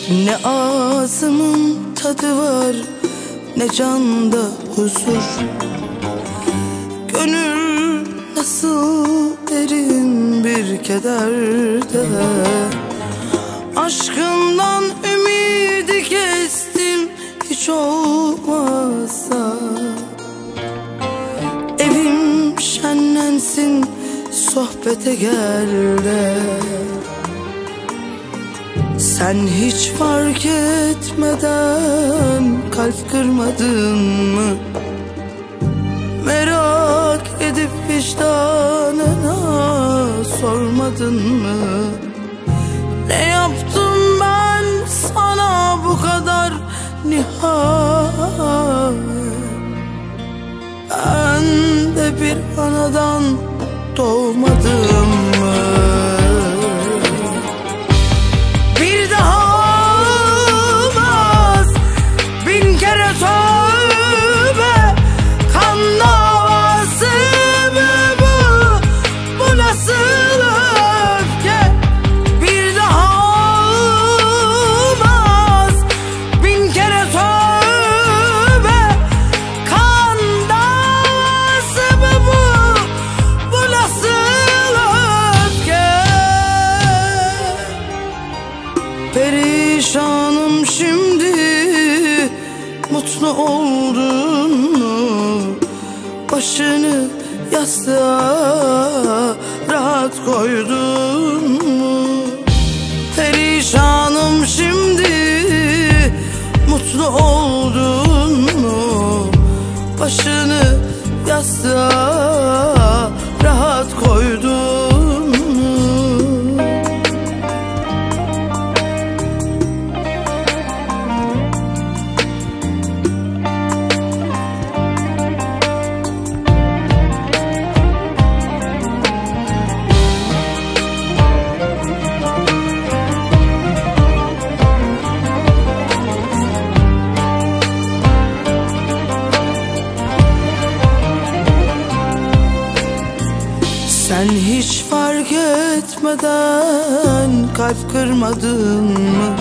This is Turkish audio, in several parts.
Ne ağzımın tadı var, ne canda huzur. Gönül nasıl derin bir kederde. Aşkından ümidi kestim, hiç olmazsa evim şenlensin, sohbete gel de. Sen hiç fark etmeden kalp kırmadın mı? Merak edip vicdanına sormadın mı? Ne yaptım ben sana bu kadar nihayet? Ben de bir anadan doğmadım mı? Bir daha olmaz, bin kere tövbe. Kan davası mı bu? Bu nasıl öfke? Bir daha olmaz, bin kere tövbe. Kan davası mı bu? Bu nasıl öfke? Perişanım şimdi, mutlu oldun mu? Başını yastığa rahat koydun mu? Perişanım şimdi, mutlu oldun mu? Başını yastığa rahat koydun mu? Sen hiç fark etmeden kalp kırmadın mı?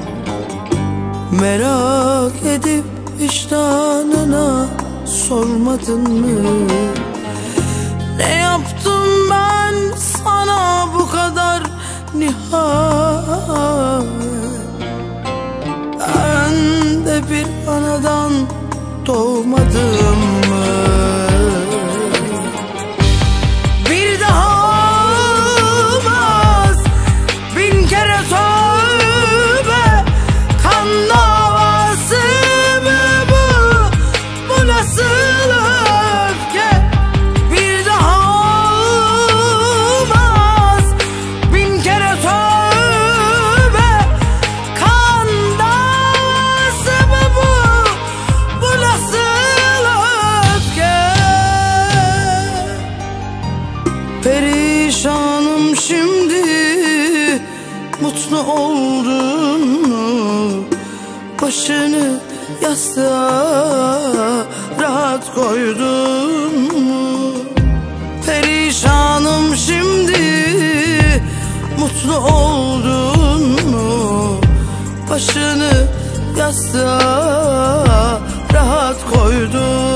Merak edip vicdanına sormadın mı? Ne yaptım ben sana bu kadar nihayet? Ben de bir anadan doğmadım mı? Bir daha olmaz, bin kere tövbe. Kan davası mı bu? Bu nasıl öfke? Bir daha olmaz, bin kere tövbe. Kan davası mı bu? Bu nasıl öfke? Perişanım şimdi, mutlu oldun mu? Başını yastığa rahat koydun mu? Perişanım şimdi, mutlu oldun mu? Başını yastığa rahat koydun mu?